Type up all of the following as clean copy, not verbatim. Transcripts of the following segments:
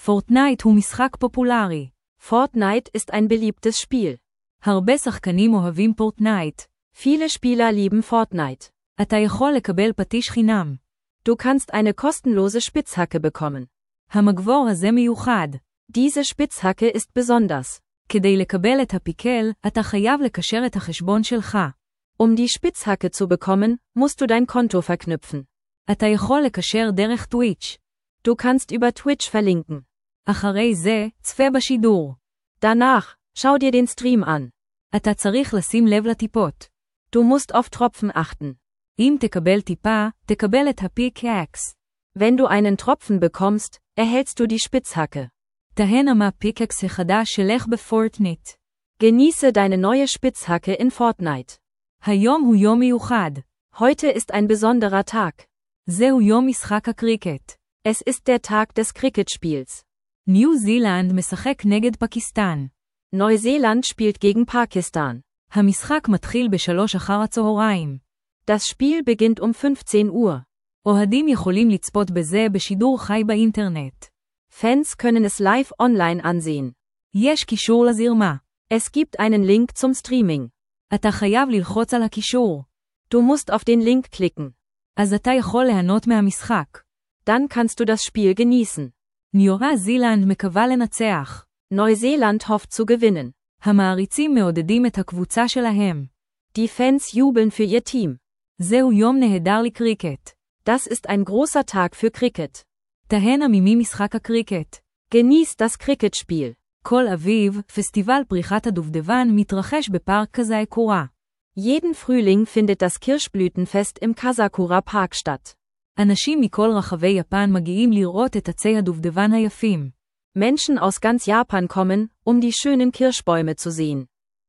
פורטנייט הוא משחק פופולרי. Fortnite ist ein beliebtes Spiel. הרבה שחקנים אוהבים פורטנייט. Viele Spieler lieben Fortnite. אתה יכול לקבל פטיש חינם. Du kannst eine kostenlose Spitzhacke bekommen. המגבור הזה מיוחד. Diese Spitzhacke ist besonders. כדי לקבל את הפיקל, אתה חייב לקשר את החשבון שלך. Die Spitzhacke zu bekommen, musst du dein Konto verknüpfen. אתה יכול לקשר דרך טוויץ'. Du kannst über Twitch verlinken. אחרי זה, צפה בשידור. Danach, schau dir den Stream an. אתה צריך לשים לב לטיפות. Du musst auf Tropfen achten. אם תקבל טיפה, תקבל את הפיקאקס. Wenn du einen Tropfen bekommst, erhältst du die Spitzhacke. תהנה מהפיקאקס החדש שלך בפורטנייט. Genieße deine neue Spitzhacke in Fortnite. היום הוא יום מיוחד. Heute ist ein besonderer Tag. זהו יום משחק הקריקט. Es ist der Tag des Cricketspiels. ניו זילנד משחק נגד פקיסטן. Neuseeland spielt gegen Pakistan. המשחק מתחיל ב-3 אחר הצהריים. Das Spiel beginnt um 15 Uhr. אוהדים יכולים לצפות בזה בשידור חי באינטרנט. Fans können es live online ansehen. יש קישור לזרמה. Es gibt einen Link zum Streaming. אתה חייב ללחוץ על הקישור. Du musst auf den Link klicken. אז אתה יכול ליהנות מהמשחק. Dann kannst du das Spiel genießen. ניו זילנד מקווה לנצח. Neuseeland hofft zu gewinnen. המעריצים מעודדים את הקבוצה שלהם. Die Fans jubeln für ihr Team. זהו יום נהדר לקריקט. Das ist ein großer Tag für Cricket. תהנה ממשחק הקריקט. Genieß das Cricketspiel. כל אביב, פסטיבל פריחת הדובדבן מתרחש בפארק קזאקורה. Jeden Frühling findet das Kirschblütenfest im Kasakura Park statt. אנשים מכל רחבי יפן מגיעים לראות את עצי הדובדבן היפים. Menschen aus ganz Japan kommen, die schönen Kirschbäume zu sehen.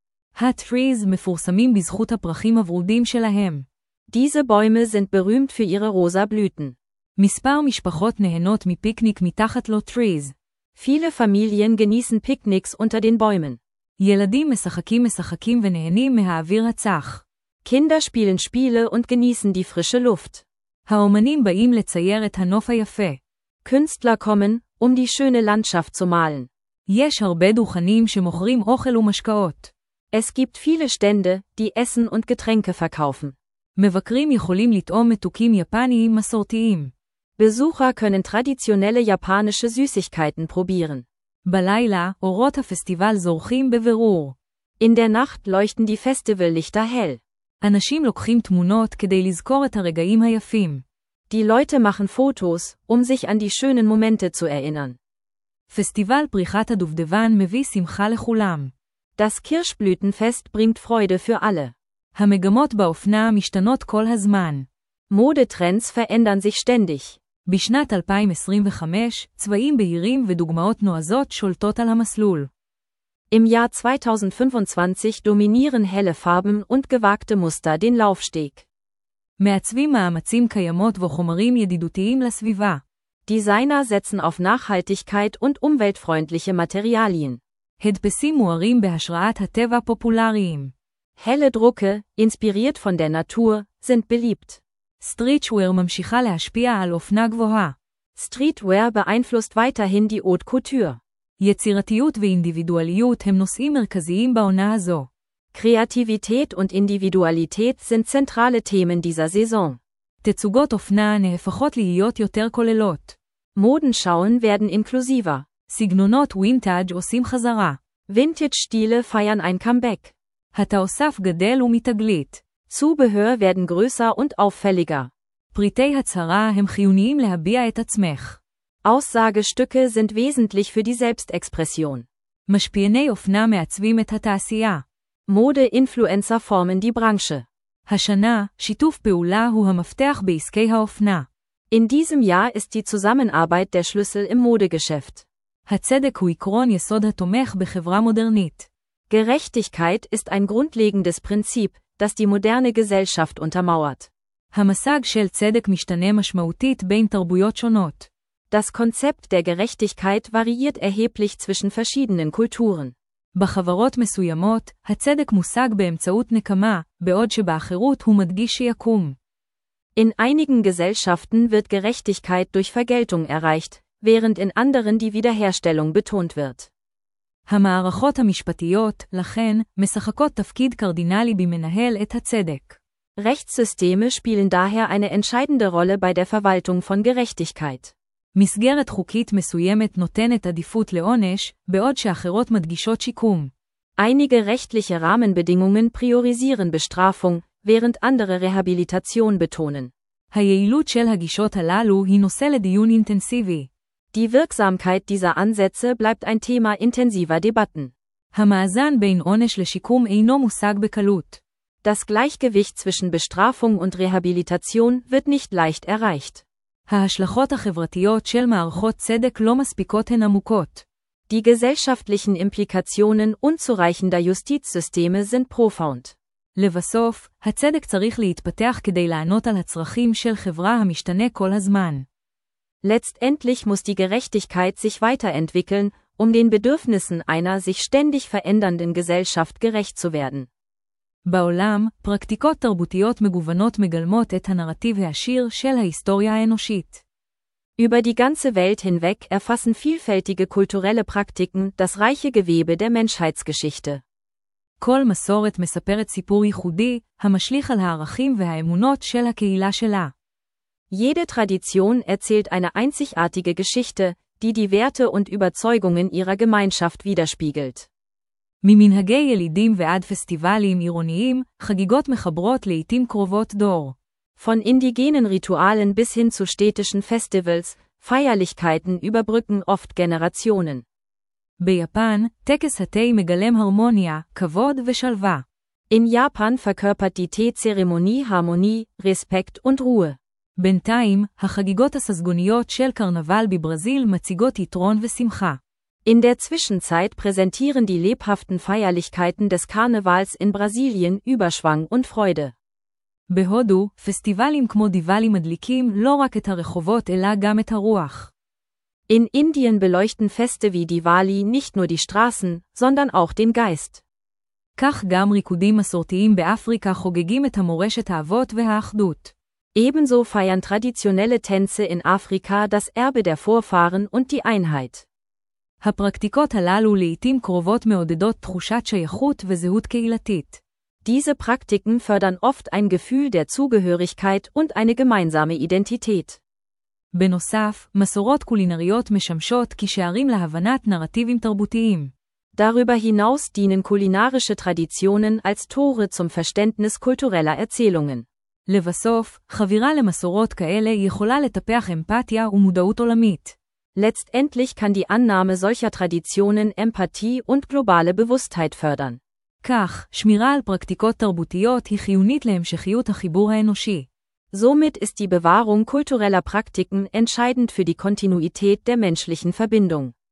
הטריז מפורסמים בזכות הפרחים הוורודים שלהם. Diese Bäume sind berühmt für ihre rosa Blüten. מספר משפחות נהנות מפיקניק מתחת לו טריז. Viele Familien genießen Picknicks unter den Bäumen. ילדים משחקים ונהנים מהאוויר הצח. Kinder spielen Spiele und genießen die frische Luft. האומנים באים לצייר את הנוף היפה. Künstler kommen, die schöne Landschaft zu malen. יש הרבה דוכנים שמוכרים אוכל ומשקאות. Es gibt viele Stände, die Essen und Getränke verkaufen. מבקרים יכולים לטעום מתוקים יפניים מסורתיים. Besucher können traditionelle japanische Süßigkeiten probieren. בלילה, אורות הפסטיבל זורחים בבירור. In der Nacht leuchten die Festivallichter hell. אנשים לוקחים תמונות כדי לזכור את הרגעים היפים. Die Leute machen Fotos, sich an die schönen Momente zu erinnern. פסטיבל פריחת הדובדבן מביא שמחה לכולם. Das Kirschblütenfest bringt Freude für alle. המגמות באופנה משתנות כל הזמן. Modetrends verändern sich ständig. בשנת 2025, צבעים בהירים ודוגמאות נועזות שולטות על המסלול. Im Jahr 2025 dominieren helle Farben und gewagte Muster den Laufsteg. מעצבים מאמצים קיימות וחומרים ידידותיים לסביבה. Designer setzen auf Nachhaltigkeit und umweltfreundliche Materialien. הדפסים מוארים בהשראת הטבע פופולריים. Helle Drucke, inspiriert von der Natur, sind beliebt. סטריטשוויר ממשיכה להשפיע על אופנה גבוהה. Streetwear beeinflusst weiterhin die Haute Couture. יצירתיות ואינדיבידואליות הם נושאים מרכזיים בעונה הזו. Kreativität und Individualität sind zentrale Themen dieser Saison. תצוגות אופנה נהפכות להיות יותר כוללות. Modenschauen werden inklusiver. סגנונות ווינטאג' עושים חזרה. Vintage-Stile feiern ein Comeback. התאוסף גדל ומתגלית. Zubehör werden größer und auffälliger. פריטי הצהרה הם חיוניים להביע את עצמך. Aussagestücke sind wesentlich für die Selbstexpression. משפיעני אופנה מעצבים את התעשייה. Mode-Influencer formen die Branche. השנה, שיתוף פעולה הוא המפתח בעסקי האופנה. In diesem Jahr ist die Zusammenarbeit der Schlüssel im Modegeschäft. הצדק הוא עקרון יסוד התומך בחברה מודרנית. Gerechtigkeit ist ein grundlegendes Prinzip, das die moderne Gesellschaft untermauert. המושג של צדק משתנה משמעותית בין תרבויות שונות. Das Konzept der Gerechtigkeit variiert erheblich zwischen verschiedenen Kulturen. בחברות מסוימות, הצדק מושג באמצעות נקמה, בעוד שבאחרות הוא מדגיש שיקום. In einigen Gesellschaften wird Gerechtigkeit durch Vergeltung erreicht, während in anderen die Wiederherstellung betont wird. המערכות המשפטיות, לכן, משחקות תפקיד קרדינלי במנהל את הצדק. Rechtssysteme spielen daher eine entscheidende Rolle bei der Verwaltung von Gerechtigkeit. מסגרת חוקית מסוימת נותנת עדיפות לעונש, בעוד שאחרות מדגישות שיקום. Einige rechtliche Rahmenbedingungen priorisieren Bestrafung, während andere Rehabilitation betonen. היעילות של הגישות הללו היא נושא לדיון אינטנסיבי. Die Wirksamkeit dieser Ansätze bleibt ein Thema intensiver Debatten. המאזן בין עונש לשיקום אינו מושג בקלות. Das Gleichgewicht zwischen Bestrafung und Rehabilitation wird nicht leicht erreicht. ההשלכות החברתיות של מערכות צדק לא מספיקות הן עמוקות. Die gesellschaftlichen Implikationen unzureichender Justizsysteme sind profound. לבסוף, הצדק צריך להתפתח כדי לענות על הצרכים של חברה המשתנה כל הזמן. Letztendlich muss die Gerechtigkeit sich weiterentwickeln, den Bedürfnissen einer sich ständig verändernden Gesellschaft gerecht zu werden. בעולם, פרקטיקות תרבותיות מגוונות מגלמות את הנרטיב העשיר של ההיסטוריה האנושית. Über die ganze Welt hinweg erfassen vielfältige kulturelle Praktiken das reiche Gewebe der Menschheitsgeschichte. כל מסורת מספרת סיפור ייחודי, המשליך על הערכים והאמונות של הקהילה שלה. Jede Tradition erzählt eine einzigartige Geschichte, die die Werte und Überzeugungen ihrer Gemeinschaft widerspiegelt. ממנהגי ילידים ועד פסטיבלים עירוניים, חגיגות מחברות לעתים קרובות דור. Von indigenen Ritualen bis hin zu städtischen Festivals, Feierlichkeiten überbrücken oft Generationen. ביפן, טקס התה מגלם הרמוניה, כבוד ושלווה. In Japan verkörpert die Teezeremonie Harmonie, Respekt und Ruhe. בינתיים, החגיגות הססגוניות של קרנבל בברזיל מציגות יתרון ושמחה. In der Zwischenzeit präsentieren die lebhaften Feierlichkeiten des Karnevals in Brasilien Überschwang und Freude. בהודו, פסטיבלים כמו דיוואלי מדליקים לא רק את הרחובות אלא גם את הרוח. In Indien beleuchten Feste wie Diwali nicht nur die Straßen, sondern auch den Geist. כך גם ריקודים מסורתיים באפריקה חוגגים את המורשת האבות והאחדות. Ebenso feiern traditionelle Tänze in Afrika das Erbe der Vorfahren und die Einheit. הפרקטיקות הללו לעתים קרובות מעודדות תחושת שייכות וזהות קהילתית. Diese Praktiken fördern oft ein Gefühl der Zugehörigkeit und eine gemeinsame Identität. בנוסף, מסורות קולינריות משמשות כשערים להבנת נרטיבים תרבותיים. Darüber hinaus dienen kulinarische Traditionen als Tore zum Verständnis kultureller Erzählungen. לבסוף, חבירה למסורות כאלה יכולה לטפח אמפתיה ומודעות עולמית. Letztendlich kann die Annahme solcher Traditionen Empathie und globale Bewusstheit fördern. כך, שמירה על פרקטיקות תרבותיות היא חיונית להמשכיות החיבור האנושי. Somit ist die Bewahrung kultureller Praktiken entscheidend für die Kontinuität der menschlichen Verbindung.